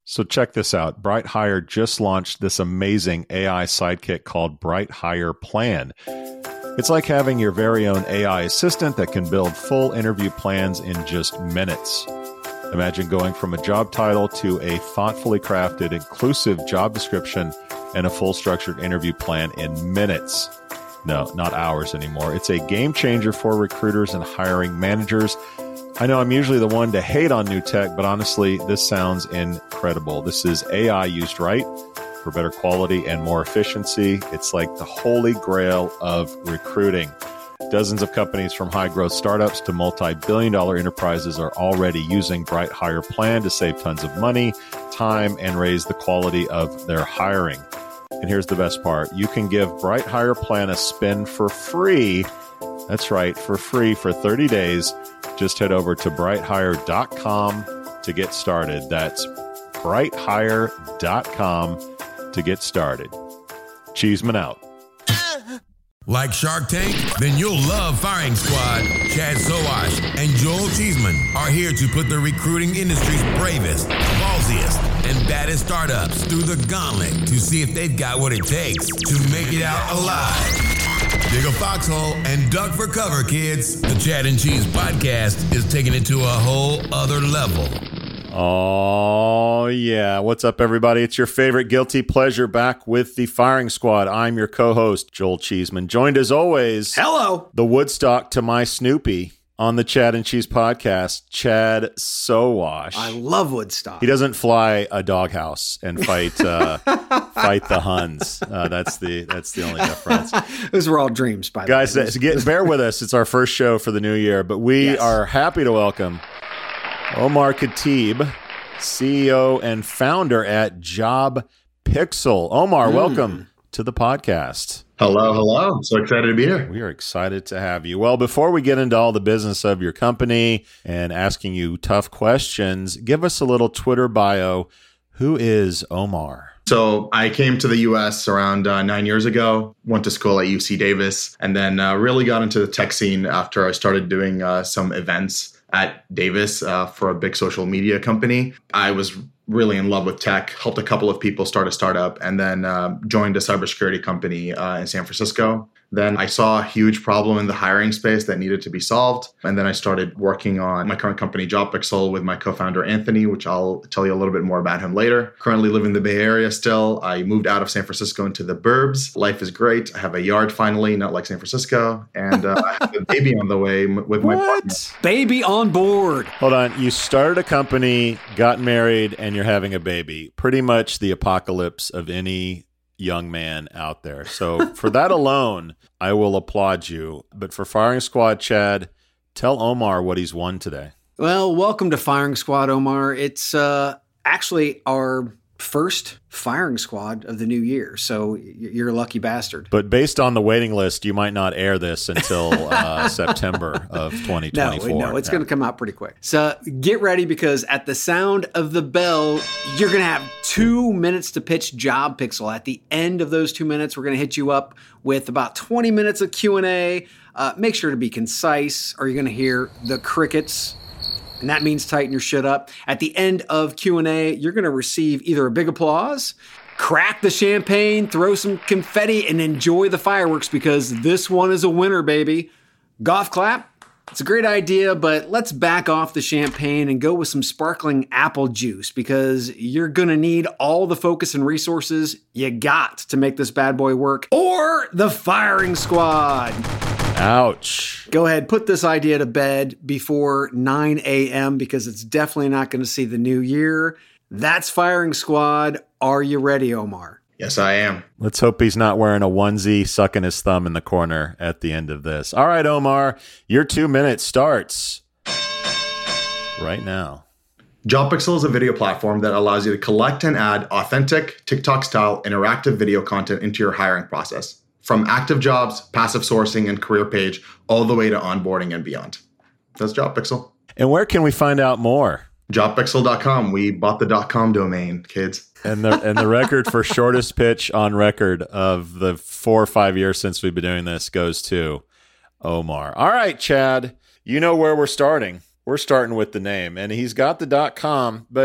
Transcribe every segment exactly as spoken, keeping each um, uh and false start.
So check this out. BrightHire just launched this amazing A I sidekick called BrightHire Plan. It's like having your very own A I assistant that can build full interview plans in just minutes. Imagine going from a job title to a thoughtfully crafted, inclusive job description and a full structured interview plan in minutes. No, not hours anymore. It's a game changer for recruiters and hiring managers. I know I'm usually the one to hate on new tech, but honestly, this sounds incredible. This is A I used right for better quality and more efficiency. It's like the holy grail of recruiting. Dozens of companies from high-growth startups to multi-billion dollar enterprises are already using BrightHire Plan to save tons of money, time, and raise the quality of their hiring. And here's the best part. You can give BrightHire Plan a spin for free. That's right, for free for thirty days. Just head over to bright hire dot com to get started. That's bright hire dot com to get started. Cheeseman out. Like Shark Tank? Then you'll love Firing Squad. Chad Sowash and Joel Cheeseman are here to put the recruiting industry's bravest, ballsiest, and baddest startups through the gauntlet to see if they've got what it takes to make it out alive. Dig a foxhole and duck for cover, kids. The Chad and Cheese podcast is taking it to a whole other level. Oh, yeah. What's up, everybody? It's your favorite guilty pleasure back with the Firing Squad. I'm your co-host, Joel Cheeseman, joined as always. Hello. The Woodstock to my Snoopy on the Chad and Cheese podcast, Chad Sowash. I love Woodstock. He doesn't fly a doghouse and fight uh, fight the Huns. Uh, that's the that's the only difference. Those were all dreams, by the Guys, way. Guys, get, bear with us. It's our first show for the new year, but we Yes. are happy to welcome Omar Khatib, C E O and founder at Job Pixel. Omar, mm. welcome to the podcast. Hello, hello. So excited to be here. We are excited to have you. Well, before we get into all the business of your company and asking you tough questions, give us a little Twitter bio. Who is Omar? So I came to the U S around uh, nine years ago, went to school at U C Davis, and then uh, really got into the tech scene after I started doing uh, some events at Davis uh, for a big social media company. I was really in love with tech, helped a couple of people start a startup, and then uh, joined a cybersecurity company uh, in San Francisco. Then I saw a huge problem in the hiring space that needed to be solved. And then I started working on my current company, Job Pixel, with my co-founder, Anthony, which I'll tell you a little bit more about him later. Currently live in the Bay Area still. I moved out of San Francisco into the burbs. Life is great. I have a yard finally, not like San Francisco. And uh, I have a baby on the way with my What? partner. Baby on board. Hold on. You started a company, got married, and you're having a baby. Pretty much the apocalypse of any young man out there. So for that alone, I will applaud you. But for Firing Squad, Chad, tell Omar what he's won today. Well, welcome to Firing Squad, Omar. It's uh, actually our first Firing Squad of the new year. So you're a lucky bastard. But based on the waiting list, you might not air this until uh, September of twenty twenty-four. No, no, it's yeah. going to come out pretty quick. So get ready, because at the sound of the bell, you're going to have two minutes to pitch Job Pixel. At the end of those two minutes, we're going to hit you up with about twenty minutes of Q and A. Uh, make sure to be concise, or you're going to hear the crickets. And that means tighten your shit up. At the end of Q and A, you're going to receive either a big applause, crack the champagne, throw some confetti, and enjoy the fireworks, because this one is a winner, baby. Golf clap. It's a great idea, but let's back off the champagne and go with some sparkling apple juice, because you're going to need all the focus and resources you got to make this bad boy work. Or the Firing Squad. Ouch. Go ahead, put this idea to bed before nine a.m. because it's definitely not going to see the new year. That's Firing Squad. Are you ready, Omar? Yes, I am. Let's hope he's not wearing a onesie, sucking his thumb in the corner at the end of this. All right, Omar, your two minutes starts right now. Job Pixel is a video platform that allows you to collect and add authentic, TikTok-style interactive video content into your hiring process. From active jobs, passive sourcing, and career page, all the way to onboarding and beyond. That's Job Pixel. And where can we find out more? job pixel dot com. We bought the .com domain, kids. And the and the record for shortest pitch on record of the four or five years since we've been doing this goes to Omar. All right, Chad, you know where we're starting. We're starting with the name. And he's got the .com, but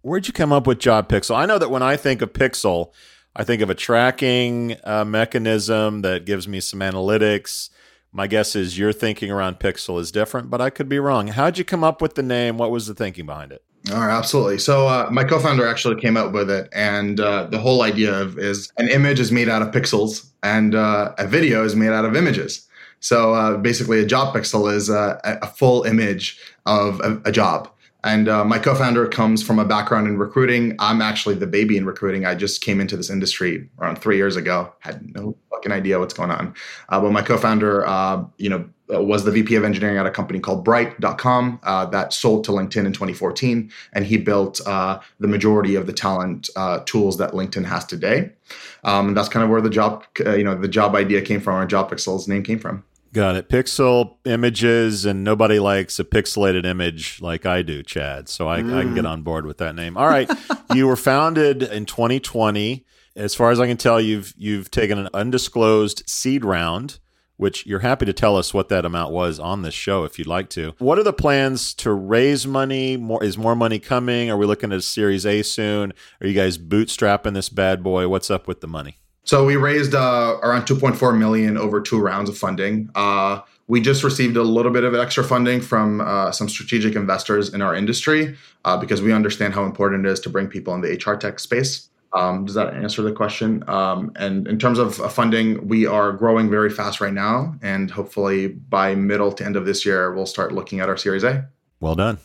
Where'd you come up with Job Pixel? I know that when I think of Pixel, I think of a tracking uh, mechanism that gives me some analytics. My guess is your thinking around Pixel is different, but I could be wrong. How'd you come up with the name? What was the thinking behind it? All right, absolutely. So uh, my co-founder actually came up with it, and uh, the whole idea of is an image is made out of pixels, and uh, a video is made out of images. So uh, basically, a job pixel is uh, a full image of a, a job. And uh, my co-founder comes from a background in recruiting. I'm actually the baby in recruiting. I just came into this industry around three years ago. Had no fucking idea what's going on. Uh, but my co-founder, uh, you know, was the V P of engineering at a company called Bright dot com uh, that sold to LinkedIn in twenty fourteen. And he built uh, the majority of the talent uh, tools that LinkedIn has today. Um, and that's kind of where the job, uh, you know, the job idea came from, or Job Pixel's name came from. Got it. Pixel images, and nobody likes a pixelated image like I do, Chad. So I, mm. I can get on board with that name. All right. You were founded in twenty twenty. As far as I can tell, you've you've taken an undisclosed seed round, which you're happy to tell us what that amount was on this show if you'd like to. What are the plans to raise money? More is more money coming? Are we looking at a Series A soon? Are you guys bootstrapping this bad boy? What's up with the money? So we raised uh, around two point four million dollars over two rounds of funding. Uh, we just received a little bit of extra funding from uh, some strategic investors in our industry uh, because we understand how important it is to bring people in the H R tech space. Um, does that answer the question? Um, and in terms of uh, funding, we are growing very fast right now. And hopefully by middle to end of this year, we'll start looking at our Series A. Well done.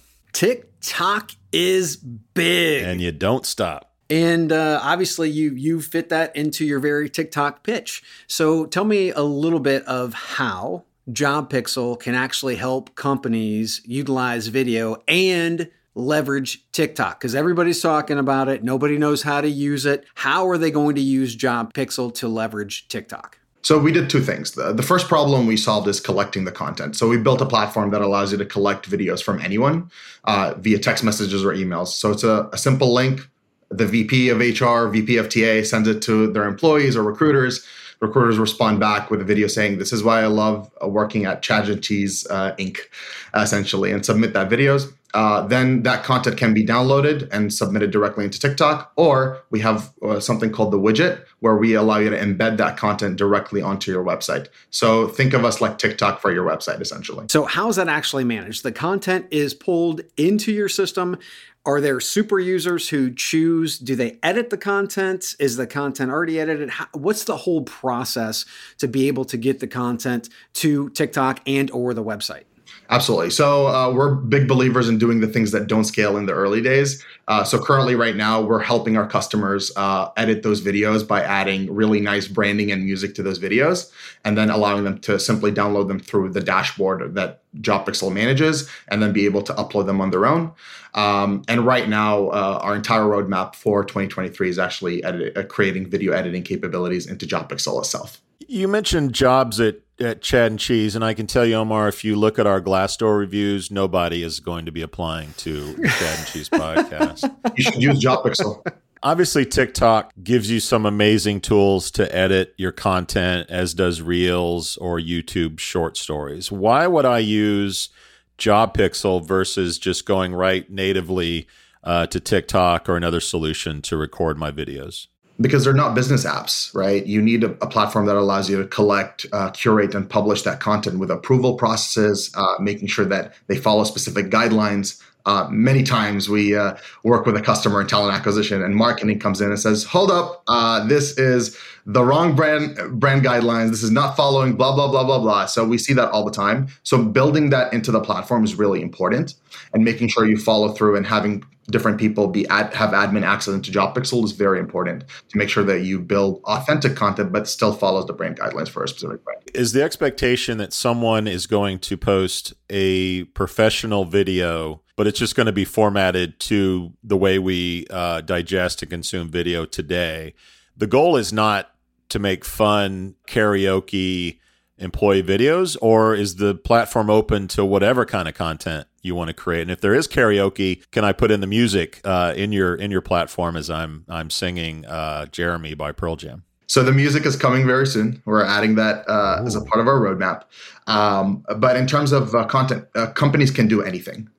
TikTok is big. And you don't stop. And uh, obviously, you you fit that into your very TikTok pitch. So tell me a little bit of how Job Pixel can actually help companies utilize video and leverage TikTok, because everybody's talking about it. Nobody knows how to use it. How are they going to use Job Pixel to leverage TikTok? So we did two things. The, the first problem we solved is collecting the content. So we built a platform that allows you to collect videos from anyone uh, via text messages or emails. So it's a, a simple link. The V P of H R, V P of T A sends it to their employees or recruiters. Recruiters respond back with a video saying, this is why I love working at ChatGPT's uh, Incorporated, essentially, and submit that videos. Uh, then that content can be downloaded and submitted directly into TikTok, or we have uh, something called the widget where we allow you to embed that content directly onto your website. So think of us like TikTok for your website, essentially. So how is that actually managed? The content is pulled into your system. Are there super users who choose? Do they edit the content? Is the content already edited? How, what's the whole process to be able to get the content to TikTok and or the website? Absolutely. So uh, we're big believers in doing the things that don't scale in the early days. Uh, so currently right now, we're helping our customers uh, edit those videos by adding really nice branding and music to those videos, and then allowing them to simply download them through the dashboard that Job Pixel manages, and then be able to upload them on their own. Um, and right now, uh, our entire roadmap for twenty twenty-three is actually edit- uh, creating video editing capabilities into Job Pixel itself. You mentioned jobs at, at Chad and Cheese, and I can tell you, Omar, if you look at our Glassdoor reviews, nobody is going to be applying to Chad and Cheese podcast. You should use Job Pixel. Obviously, TikTok gives you some amazing tools to edit your content, as does Reels or YouTube short stories. Why would I use Job Pixel versus just going right natively uh, to TikTok or another solution to record my videos? Because they're not business apps, right? You need a, a platform that allows you to collect, uh, curate, and publish that content with approval processes, uh, making sure that they follow specific guidelines. Uh, many times we uh, work with a customer in talent acquisition, and marketing comes in and says, hold up, uh, this is the wrong brand brand guidelines. This is not following blah, blah, blah, blah, blah. So we see that all the time. So building that into the platform is really important, and making sure you follow through and having different people be ad, have admin access into Job Pixel is very important to make sure that you build authentic content, but still follows the brand guidelines for a specific brand. Is the expectation that someone is going to post a professional video, but it's just going to be formatted to the way we uh, digest and consume video today? The goal is not to make fun karaoke employee videos, or is the platform open to whatever kind of content you want to create? And if there is karaoke, can I put in the music uh, in your in your platform as I'm I'm singing uh, Jeremy by Pearl Jam? So the music is coming very soon. We're adding that uh, as a part of our roadmap. Um, but in terms of uh, content, uh, companies can do anything.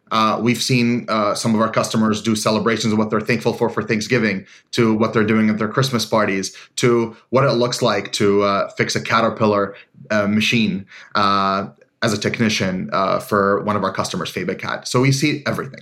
Uh, we've seen uh, some of our customers do celebrations of what they're thankful for for Thanksgiving, to what they're doing at their Christmas parties, to what it looks like to uh, fix a Caterpillar uh, machine uh, as a technician uh, for one of our customers, Fabicat. So we see everything.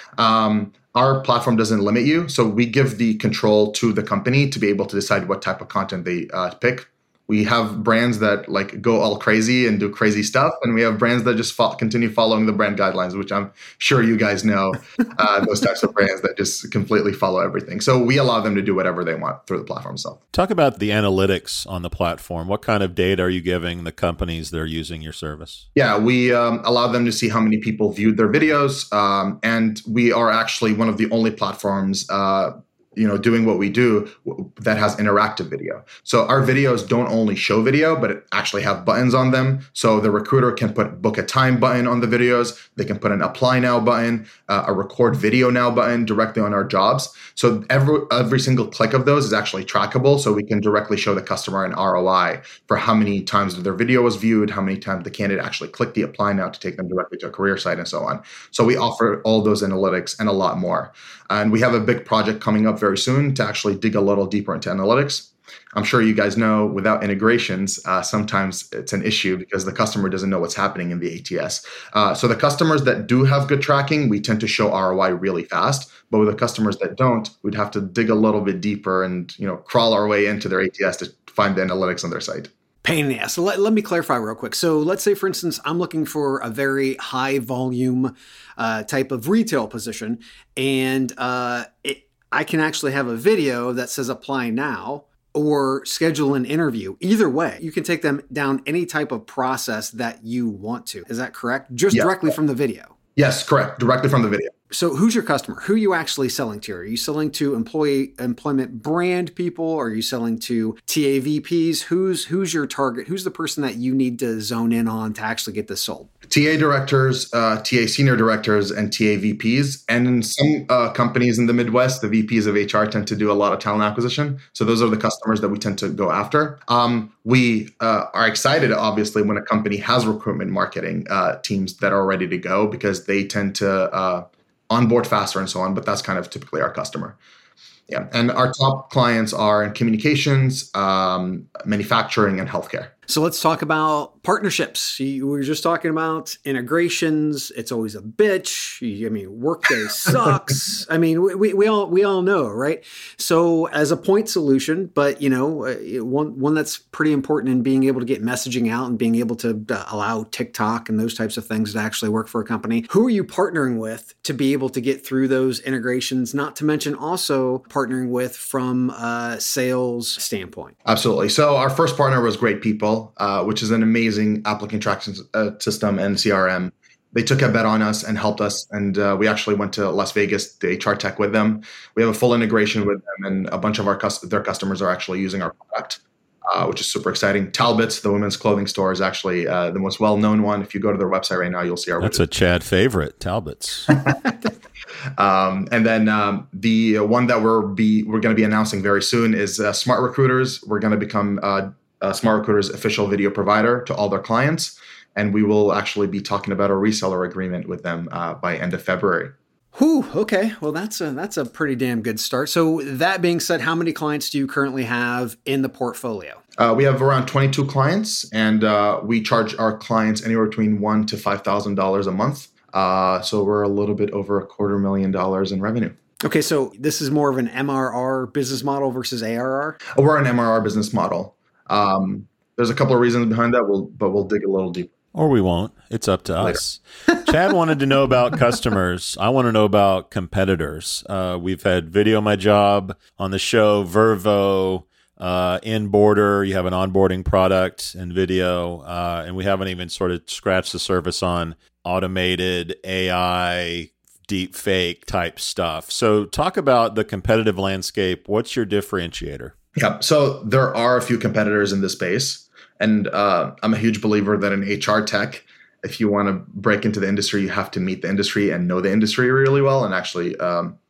Um, our platform doesn't limit you, so we give the control to the company to be able to decide what type of content they uh, pick. We have brands that like go all crazy and do crazy stuff, and we have brands that just fo- continue following the brand guidelines, which I'm sure you guys know, uh, those types of brands that just completely follow everything. So we allow them to do whatever they want through the platform itself. Talk about the analytics on the platform. What kind of data are you giving the companies that are using your service? Yeah, we um, allow them to see how many people viewed their videos, um, and we are actually one of the only platforms uh, you know, doing what we do that has interactive video. So our videos don't only show video, but it actually have buttons on them. So the recruiter can put book a time button on the videos. They can put an apply now button, uh, a record video now button directly on our jobs. So every every single click of those is actually trackable. So we can directly show the customer an R O I for how many times their video was viewed, how many times the candidate actually clicked the apply now to take them directly to a career site and so on. So we offer all those analytics and a lot more. And we have a big project coming up very soon to actually dig a little deeper into analytics. I'm sure you guys know without integrations, uh, sometimes it's an issue because the customer doesn't know what's happening in the A T S. Uh, so the customers that do have good tracking, we tend to show R O I really fast. But with the customers that don't, we'd have to dig a little bit deeper and, you know, crawl our way into their A T S to find the analytics on their site. Pain in the ass. So let, let me clarify real quick. So let's say, for instance, I'm looking for a very high volume uh, type of retail position, and uh, it, I can actually have a video that says apply now or schedule an interview. Either way, you can take them down any type of process that you want to. Is that correct? Just Yeah. directly from the video. Yes, correct. Directly from the video. So who's your customer? Who are you actually selling to? Are you selling to employee employment brand people? Are you selling to T A V Ps? Who's who's your target? Who's the person that you need to zone in on to actually get this sold? T A directors, uh, T A senior directors, and T A V Ps. And in some uh, companies in the Midwest, the V Ps of H R tend to do a lot of talent acquisition. So those are the customers that we tend to go after. Um, we uh, are excited, obviously, when a company has recruitment marketing uh, teams that are ready to go because they tend to uh, onboard faster and so on. But that's kind of typically our customer. Yeah. And our top clients are in communications, um, manufacturing, and healthcare. So let's talk about partnerships. We were just talking about integrations. It's always a bitch. I mean, Workday sucks. I mean, we, we all we all know, right? So as a point solution, but you know, one one that's pretty important in being able to get messaging out and being able to uh, allow TikTok and those types of things to actually work for a company. Who are you partnering with to be able to get through those integrations? Not to mention also partnering with from a sales standpoint. Absolutely. So our first partner was Great People. Uh, which is an amazing applicant tracking uh, system and C R M. They took a bet on us and helped us. And uh, we actually went to Las Vegas, the H R Tech with them. We have a full integration with them, and a bunch of our cus- their customers are actually using our product, uh, which is super exciting. Talbot's, the women's clothing store, is actually uh, the most well-known one. If you go to their website right now, you'll see our That's widget. a Chad favorite, Talbot's. Um, and then um, the one that we're be we're going to be announcing very soon is uh, Smart Recruiters. We're going to become uh, Uh, Smart Recruiter's official video provider to all their clients. And we will actually be talking about a reseller agreement with them uh, by end of February. Whew, okay. Well, that's a, that's a pretty damn good start. So that being said, how many clients do you currently have in the portfolio? Uh, we have around twenty-two clients, and uh, we charge our clients anywhere between one to five thousand dollars a month. Uh, so we're a little bit over a quarter million dollars in revenue. Okay, so this is more of an M R R business model versus A R R? Oh, we're an M R R business model. Um, there's a couple of reasons behind that, we'll, but we'll dig a little deeper. Or we won't. It's up to us. Chad wanted to know about customers. I want to know about competitors. Uh, we've had Video My Job on the show, Vervo, uh, InBorder. You have an onboarding product and video. Uh, and we haven't even sort of scratched the surface on automated A I, deep fake type stuff. So talk about the competitive landscape. What's your differentiator? Yeah. So there are a few competitors in this space. And uh, I'm a huge believer that in H R tech, if you want to break into the industry, you have to meet the industry and know the industry really well and actually um,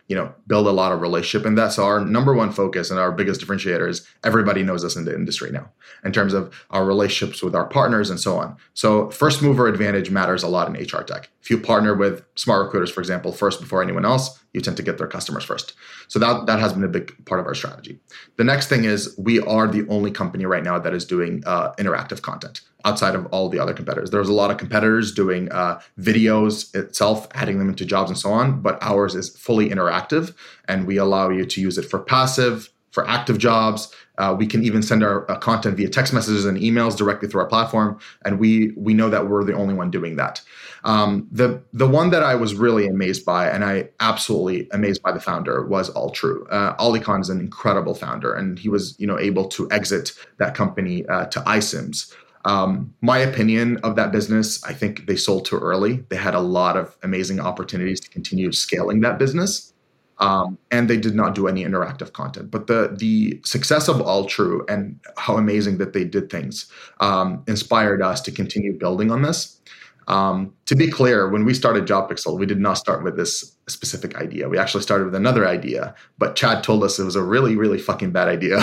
you know, build a lot of relationship in that. So our number one focus and our biggest differentiator is everybody knows us in the industry now in terms of our relationships with our partners and so on. So first mover advantage matters a lot in H R tech. If you partner with Smart Recruiters, for example, first before anyone else, you tend to get their customers first. So that, that has been a big part of our strategy. The next thing is we are the only company right now that is doing uh, interactive content outside of all the other competitors. There's a lot of competitors doing uh, videos itself, adding them into jobs and so on, but ours is fully interactive and we allow you to use it for passive, for active jobs. Uh, we can even send our uh, content via text messages and emails directly through our platform. And we we know that we're the only one doing that. Um, the the one that I was really amazed by, and I absolutely amazed by the founder, was Alltrue. Uh, Ali Khan is an incredible founder, and he was you know able to exit that company uh, to iCIMS. Um, my opinion of that business, I think they sold too early. They had a lot of amazing opportunities to continue scaling that business. Um, and they did not do any interactive content. But the the success of Alltrue and how amazing that they did things um, inspired us to continue building on this. Um, to be clear, when we started JobPixel, we did not start with this specific idea. We actually started with another idea, but Chad told us it was a really, really fucking bad idea.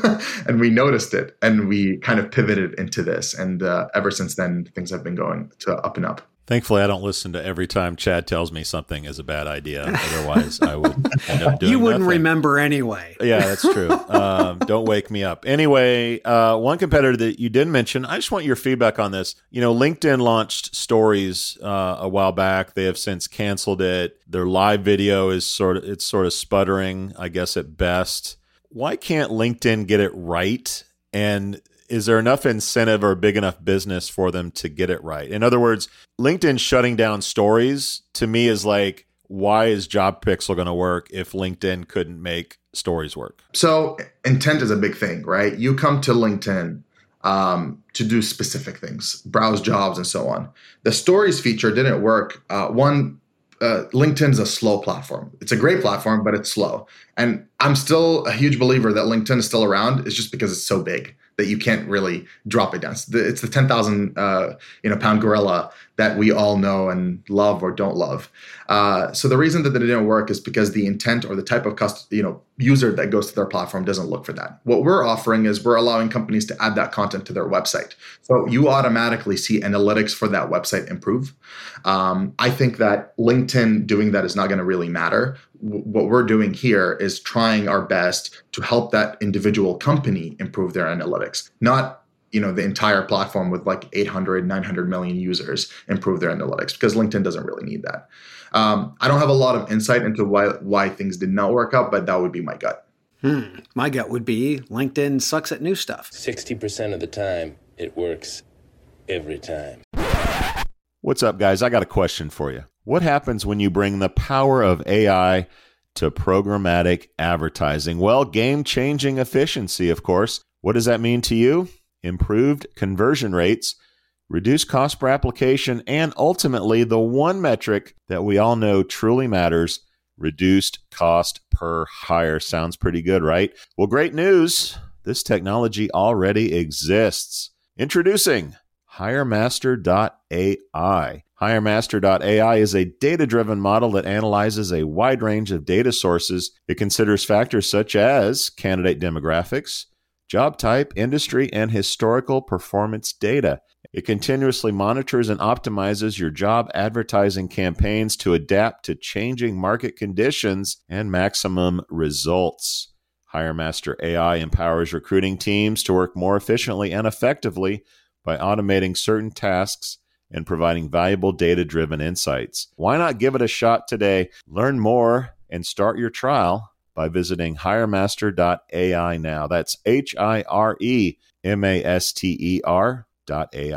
And we noticed it and we kind of pivoted into this. And uh, ever since then, things have been going to up and up. Thankfully, I don't listen to every time Chad tells me something is a bad idea. Otherwise, I would end up doing You wouldn't nothing. remember anyway. Yeah, that's true. Um, don't wake me up. Anyway, uh, one competitor that you didn't mention, I just want your feedback on this. You know, LinkedIn launched Stories uh, a while back. They have since canceled it. Their live video is sort of, it's sort of sputtering, I guess, at best. Why can't LinkedIn get it right? And is there enough incentive or big enough business for them to get it right? In other words, LinkedIn shutting down Stories to me is like, why is JobPixel going to work if LinkedIn couldn't make Stories work? So intent is a big thing, right? You come to LinkedIn um, to do specific things, browse jobs and so on. The Stories feature didn't work. Uh, one, uh, LinkedIn's a slow platform. It's a great platform, but it's slow. And I'm still a huge believer that LinkedIn is still around. It's just because it's so big that you can't really drop it down. It's the, it's the ten thousand uh, you know, pound gorilla that we all know and love or don't love. Uh, so the reason that it didn't work is because the intent or the type of cust- you know user that goes to their platform doesn't look for that. What we're offering is we're allowing companies to add that content to their website. So you automatically see analytics for that website improve. Um, I think that LinkedIn doing that is not going to really matter. W- what we're doing here is trying our best to help that individual company improve their analytics, not you know the entire platform with like eight hundred, nine hundred million users improve their analytics, because LinkedIn doesn't really need that. Um, I don't have a lot of insight into why why things did not work out, but that would be my gut. Hmm. My gut would be LinkedIn sucks at new stuff. sixty percent of the time, it works every time. What's up, guys? I got a question for you. What happens when you bring the power of A I to programmatic advertising? Well, game-changing efficiency, of course. What does that mean to you? Improved conversion rates, reduced cost per application, and ultimately the one metric that we all know truly matters, reduced cost per hire. Sounds pretty good, right? Well, great news. This technology already exists. Introducing HireMaster dot A I. HireMaster dot A I is a data-driven model that analyzes a wide range of data sources. It considers factors such as candidate demographics, job type, industry, and historical performance data. It continuously monitors and optimizes your job advertising campaigns to adapt to changing market conditions and maximum results. HireMaster A I empowers recruiting teams to work more efficiently and effectively by automating certain tasks and providing valuable data-driven insights. Why not give it a shot today? Learn more and start your trial by visiting HireMaster dot A I now. That's H I R E M A S T E R dot A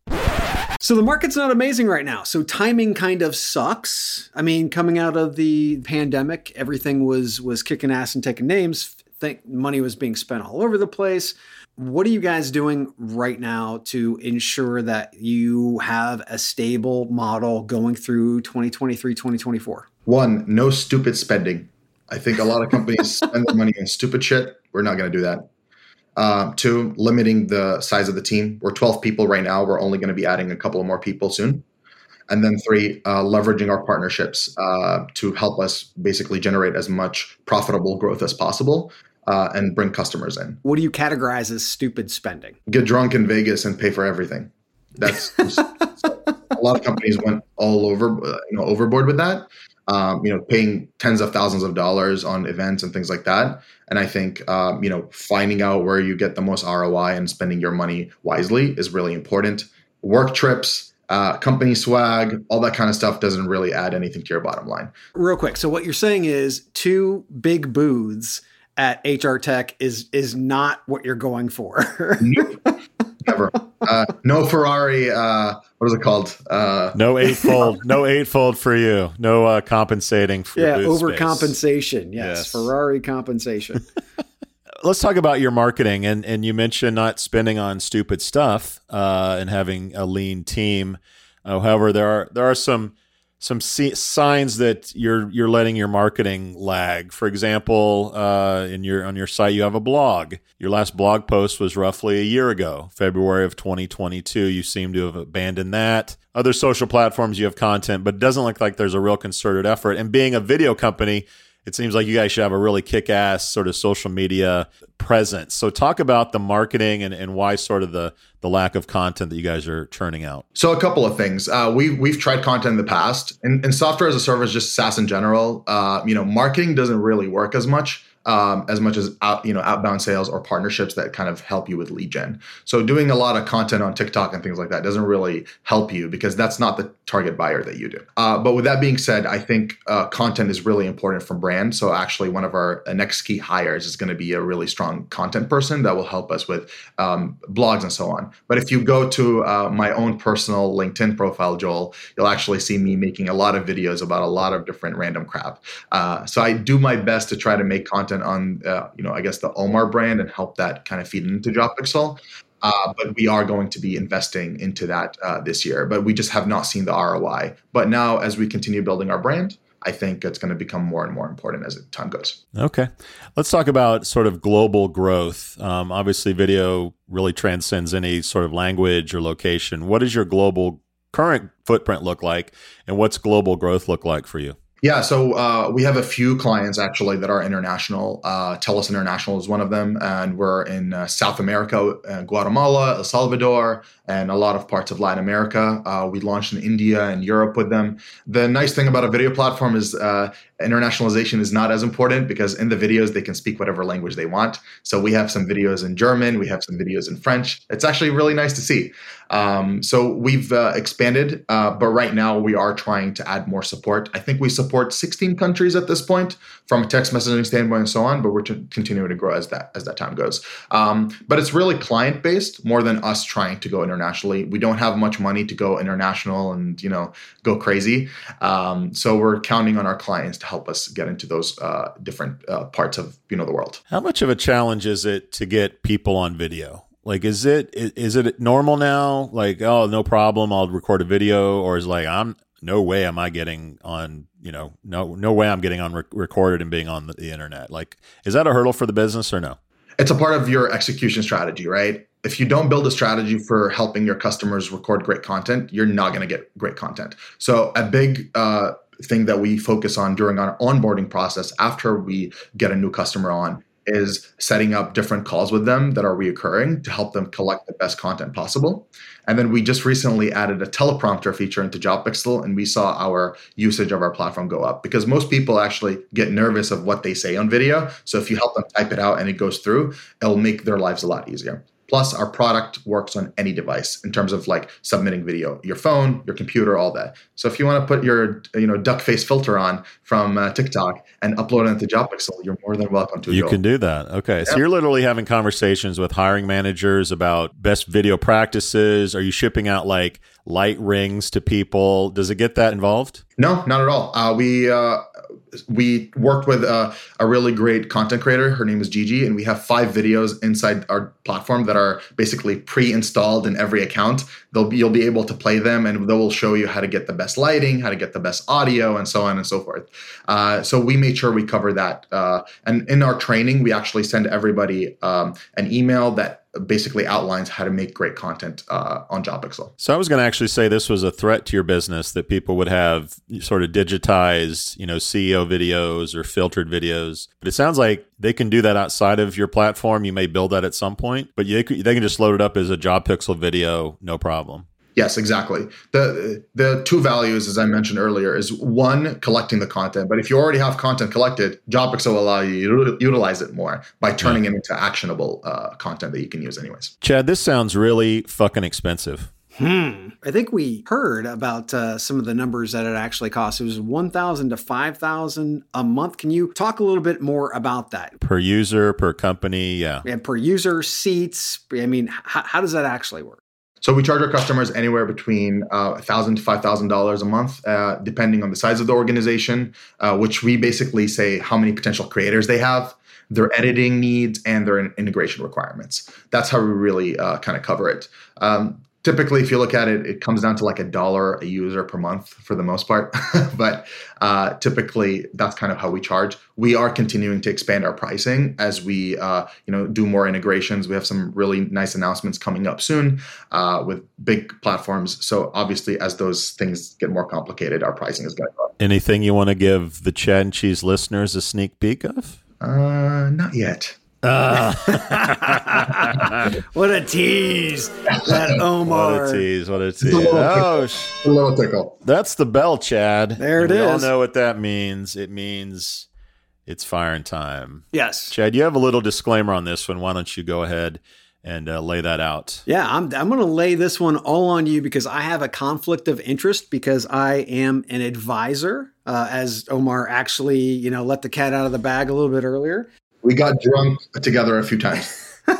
I. So the market's not amazing right now. So timing kind of sucks. I mean, coming out of the pandemic, everything was was kicking ass and taking names. Think money was being spent all over the place. What are you guys doing right now to ensure that you have a stable model going through twenty twenty-three, twenty twenty-four? One, no stupid spending. I think a lot of companies spend their money on stupid shit. We're not going to do that. Uh, two, limiting the size of the team. We're twelve people right now. We're only going to be adding a couple of more people soon. And then three, uh, leveraging our partnerships uh, to help us basically generate as much profitable growth as possible uh, and bring customers in. What do you categorize as stupid spending? Get drunk in Vegas and pay for everything. That's a lot of companies went all over, you know, overboard with that. Um, you know, paying tens of thousands of dollars on events and things like that. And I think, um, you know, finding out where you get the most R O I and spending your money wisely is really important. Work trips, uh, company swag, all that kind of stuff doesn't really add anything to your bottom line. Real quick. So what you're saying is two big booths at H R Tech is is not what you're going for. Never. Uh, no Ferrari. Uh, what is it called? Uh, no eightfold. No eightfold for you. No uh, compensating for yeah, booth overcompensation. Space. Yes, yes, Ferrari compensation. Let's talk about your marketing, and and you mentioned not spending on stupid stuff uh, and having a lean team. Uh, however, there are there are some some c- signs that you're you're letting your marketing lag. For example, uh, in your on your site, you have a blog. Your last blog post was roughly a year ago, February of twenty twenty-two. You seem to have abandoned that. Other social platforms, you have content, but it doesn't look like there's a real concerted effort. And being a video company, it seems like you guys should have a really kick-ass sort of social media presence. So talk about the marketing and, and why sort of the, the lack of content that you guys are churning out. So a couple of things. Uh, we, we've tried content in the past. In, in software as a service, just SaaS in general, uh, you know, marketing doesn't really work as much. Um, as much as out, you know, outbound sales or partnerships that kind of help you with lead gen. So doing a lot of content on TikTok and things like that doesn't really help you because that's not the target buyer that you do. Uh, but with that being said, I think uh, content is really important for brands. So actually one of our uh, next key hires is going to be a really strong content person that will help us with um, blogs and so on. But if you go to uh, my own personal LinkedIn profile, Joel, you'll actually see me making a lot of videos about a lot of different random crap. Uh, so I do my best to try to make content on, uh, you know, I guess the Omar brand and help that kind of feed into JobPixel. Uh, but we are going to be investing into that uh, this year, but we just have not seen the R O I. But now as we continue building our brand, I think it's going to become more and more important as time goes. Okay. Let's talk about sort of global growth. Um, obviously, video really transcends any sort of language or location. What does your global current footprint look like, and what's global growth look like for you? Yeah, so uh, we have a few clients actually that are international. Uh, TELUS International is one of them, and we're in uh, South America, uh, Guatemala, El Salvador, and a lot of parts of Latin America. Uh, we launched in India and Europe with them. The nice thing about a video platform is uh, internationalization is not as important because in the videos, they can speak whatever language they want. So we have some videos in German, we have some videos in French. It's actually really nice to see. Um, so we've uh, expanded, uh, but right now we are trying to add more support. I think we support sixteen countries at this point from a text messaging standpoint and so on, but we're t- continuing to grow as that as that time goes. Um, but it's really client-based more than us trying to go internationally. We don't have much money to go international and, you know, go crazy. Um, so we're counting on our clients to help us get into those uh, different uh, parts of, you know, the world. How much of a challenge is it to get people on video? Like, is it is it normal now? Like, oh, no problem, I'll record a video, or is it like, I'm no way am I getting on, you know, no no way I'm getting on re- recorded and being on the, the internet. Like, is that a hurdle for the business or no? It's a part of your execution strategy, right? If you don't build a strategy for helping your customers record great content, you're not going to get great content. So a big uh, thing that we focus on during our onboarding process after we get a new customer on is setting up different calls with them that are reoccurring to help them collect the best content possible. And then we just recently added a teleprompter feature into JobPixel, and we saw our usage of our platform go up because most people actually get nervous of what they say on video. So if you help them type it out and it goes through, it'll make their lives a lot easier. Plus, our product works on any device in terms of like submitting video, your phone, your computer, all that. So if you want to put your, you know, duck face filter on from uh, TikTok and upload it into JobPixel, you're more than welcome to. You go. can do that. Okay. Yeah. So you're literally having conversations with hiring managers about best video practices. Are you shipping out like light rings to people? Does it get that involved? No, not at all. Uh, we uh, we worked with uh, a really great content creator. Her name is Gigi, and we have five videos inside our platform that are basically pre-installed in every account. They'll be, you'll be able to play them, and they will show you how to get the best lighting, how to get the best audio, and so on and so forth. Uh, so we made sure we cover that. Uh, and in our training, we actually send everybody um, an email that basically outlines how to make great content uh, on JobPixel. So I was going to actually say this was a threat to your business, that people would have sort of digitized, you know, C E O videos or filtered videos. But it sounds like they can do that outside of your platform. You may build that at some point, but they they can just load it up as a JobPixel video, no problem. Yes, exactly. The the two values, as I mentioned earlier, is one, collecting the content. But if you already have content collected, JobPixel will allow you to utilize it more by turning it into actionable uh, content that you can use anyways. Chad, this sounds really fucking expensive. Hmm. I think we heard about uh, some of the numbers that it actually costs. It was one thousand to five thousand a month. Can you talk a little bit more about that? Per user, per company, yeah. And per user, seats. I mean, h- how does that actually work? So we charge our customers anywhere between uh, one thousand dollars to five thousand dollars a month, uh, depending on the size of the organization, uh, which we basically say how many potential creators they have, their editing needs, and their integration requirements. That's how we really uh, kind of cover it. Um, Typically, if you look at it, it comes down to like a dollar a user per month for the most part. But uh, typically, that's kind of how we charge. We are continuing to expand our pricing as we, uh, you know, do more integrations. We have some really nice announcements coming up soon uh, with big platforms. So obviously, as those things get more complicated, our pricing is going to go up. Anything you want to give the Chad and Cheese listeners a sneak peek of? Uh, not yet. Uh. What a tease. That Omar. What a tease. What a tease. Oh, a little tickle. That's the bell, Chad. There it we is. We all know what that means. It means it's firing time. Yes. Chad, you have a little disclaimer on this one. Why don't you go ahead and uh, lay that out? Yeah, I'm, I'm going to lay this one all on you because I have a conflict of interest because I am an advisor, uh, as Omar actually, you know, let the cat out of the bag a little bit earlier. We got drunk together a few times.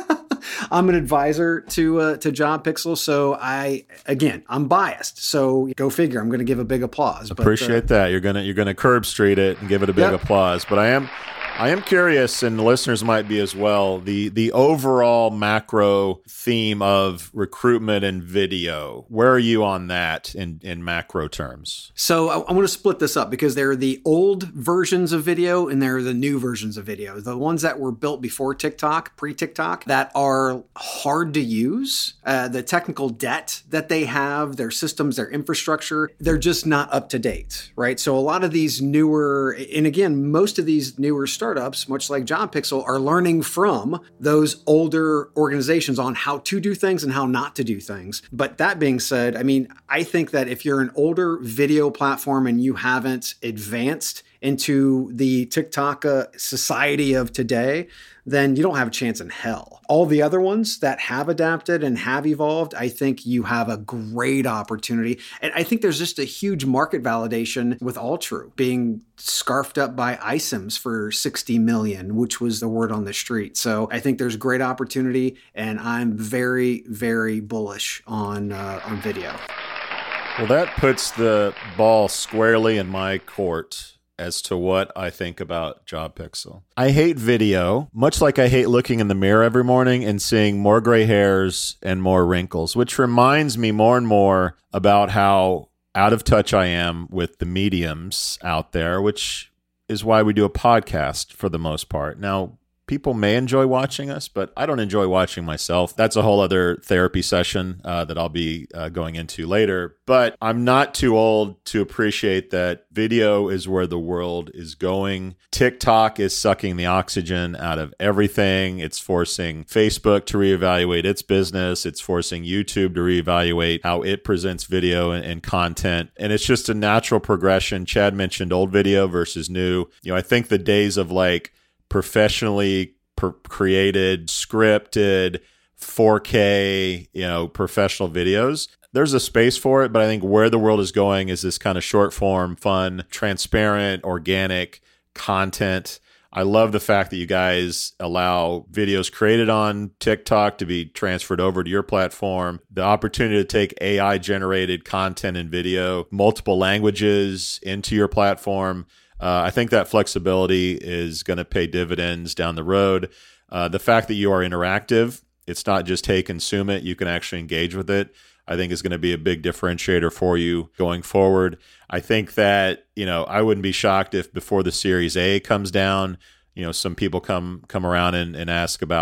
I'm an advisor to uh, to JobPixel, so I again I'm biased. So go figure. I'm going to give a big applause. Appreciate but, uh, that. You're gonna you're gonna curb street it and give it a big yep. applause. But I am I am curious, and the listeners might be as well, the the overall macro theme of recruitment and video. Where are you on that in, in macro terms? So I, I want to split this up because there are the old versions of video and there are the new versions of video. The ones that were built before TikTok, pre-TikTok, that are hard to use. Uh, the technical debt that they have, their systems, their infrastructure, they're just not up to date, right? So a lot of these newer, and again, most of these newer startups, much like JobPixel, are learning from those older organizations on how to do things and how not to do things. But that being said, I mean, I think that if you're an older video platform and you haven't advanced into the TikTok uh, society of today, then you don't have a chance in hell. All the other ones that have adapted and have evolved, I think you have a great opportunity. And I think there's just a huge market validation with Alltrue being scarfed up by iCIMS for sixty million, which was the word on the street. So I think there's great opportunity, and I'm very, very bullish on uh, on video. Well, that puts the ball squarely in my court as to what I think about JobPixel. I hate video, much like I hate looking in the mirror every morning and seeing more gray hairs and more wrinkles, which reminds me more and more about how out of touch I am with the mediums out there, which is why we do a podcast for the most part. Now, people may enjoy watching us, but I don't enjoy watching myself. That's a whole other therapy session uh, that I'll be uh, going into later. But I'm not too old to appreciate that video is where the world is going. TikTok is sucking the oxygen out of everything. It's forcing Facebook to reevaluate its business. It's forcing YouTube to reevaluate how it presents video and, and content. And it's just a natural progression. Chad mentioned old video versus new. You know, I think the days of like professionally per- created, scripted, four K, you know, professional videos. There's a space for it, but I think where the world is going is this kind of short form, fun, transparent, organic content. I love the fact that you guys allow videos created on TikTok to be transferred over to your platform. The opportunity to take A I generated content and video, multiple languages into your platform. Uh, I think that flexibility is going to pay dividends down the road. Uh, the fact that you are interactive, it's not just, hey, consume it, you can actually engage with it, I think is going to be a big differentiator for you going forward. I think that, you know, I wouldn't be shocked if before the Series A comes down, you know, some people come come around and, and ask about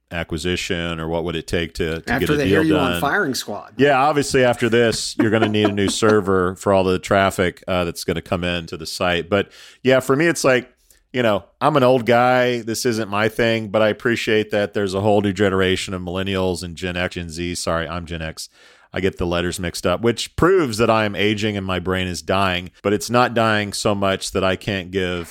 acquisition, or what would it take to, to after get a they deal hear you done? on Firing Squad. Yeah, obviously after this, you're going to need a new server for all the traffic uh, that's going to come into the site. But yeah, for me, it's like, you know, I'm an old guy. This isn't my thing, but I appreciate that there's a whole new generation of millennials and Gen X, Gen Z. Sorry, I'm Gen X. I get the letters mixed up, which proves that I am aging and my brain is dying, but it's not dying so much that I can't give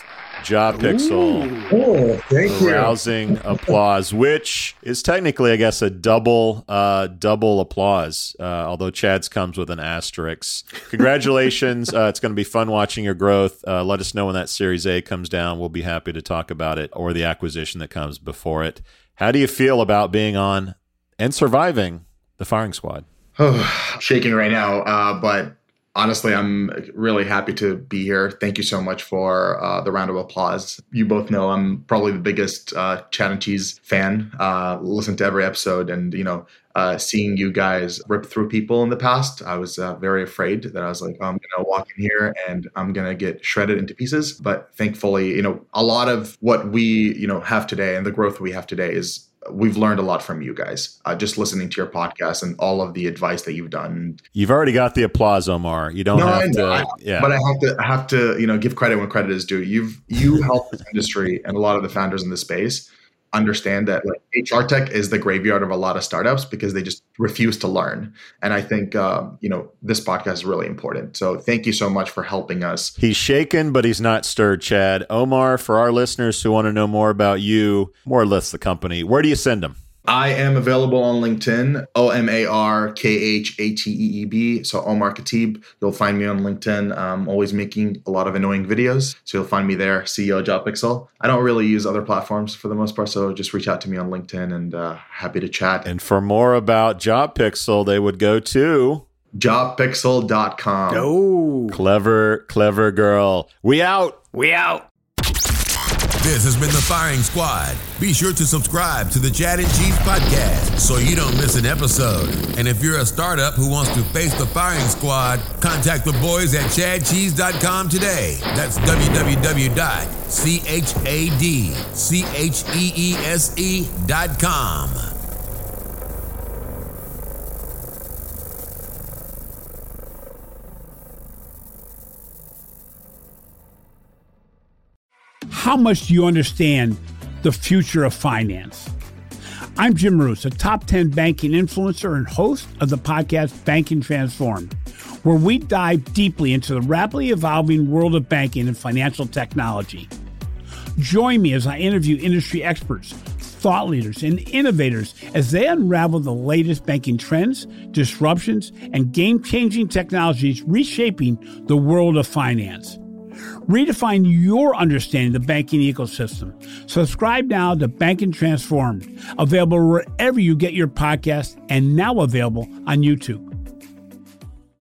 JobPixel Oh, thank you. rousing applause, which is technically, I guess, a double uh, double applause, uh, although Chad's comes with an asterisk. Congratulations. uh, it's going to be fun watching your growth. Uh, let us know when that Series A comes down. We'll be happy to talk about it, or the acquisition that comes before it. How do you feel about being on and surviving the Firing Squad? Oh, shaking right now, uh, but honestly, I'm really happy to be here. Thank you so much for uh, the round of applause. You both know I'm probably the biggest uh, Chad and Cheese fan. Uh, listen to every episode, and you know, uh, seeing you guys rip through people in the past, I was uh, very afraid that I was like, oh, I'm gonna walk in here and I'm gonna get shredded into pieces. But thankfully, you know, a lot of what we you know have today and the growth we have today is. We've learned a lot from you guys, uh, just listening to your podcast and all of the advice that you've done. You've already got the applause, Omar. You don't no, have I know, to. I, yeah. But I have to I have to, you know, give credit when credit is due. You've you helped this industry and a lot of the founders in the space understand that like H R tech is the graveyard of a lot of startups because they just refuse to learn. And I think uh, you know this podcast is really important. So thank you so much for helping us. He's shaken, but he's not stirred, Chad. Omar, for our listeners who want to know more about you, more or less the company, where do you send them? I am available on LinkedIn, O M A R K H A T E E B. So Omar Khatib. You'll find me on LinkedIn. I'm always making a lot of annoying videos. So you'll find me there, C E O JobPixel. I don't really use other platforms for the most part. So just reach out to me on LinkedIn and uh, happy to chat. And for more about JobPixel, they would go to job pixel dot com. Oh, Clever, clever girl. We out. we out. This has been the Firing Squad. Be sure to subscribe to the Chad and Cheese podcast so you don't miss an episode. And if you're a startup who wants to face the Firing Squad, contact the boys at chad cheese dot com today. That's w w w dot chadceese dot com. How much do you understand the future of finance? I'm Jim Roos, a top ten banking influencer and host of the podcast Banking Transformed, where we dive deeply into the rapidly evolving world of banking and financial technology. Join me as I interview industry experts, thought leaders, and innovators as they unravel the latest banking trends, disruptions, and game-changing technologies reshaping the world of finance. Redefine your understanding of the banking ecosystem. Subscribe now to Banking Transformed, available wherever you get your podcast and now available on YouTube.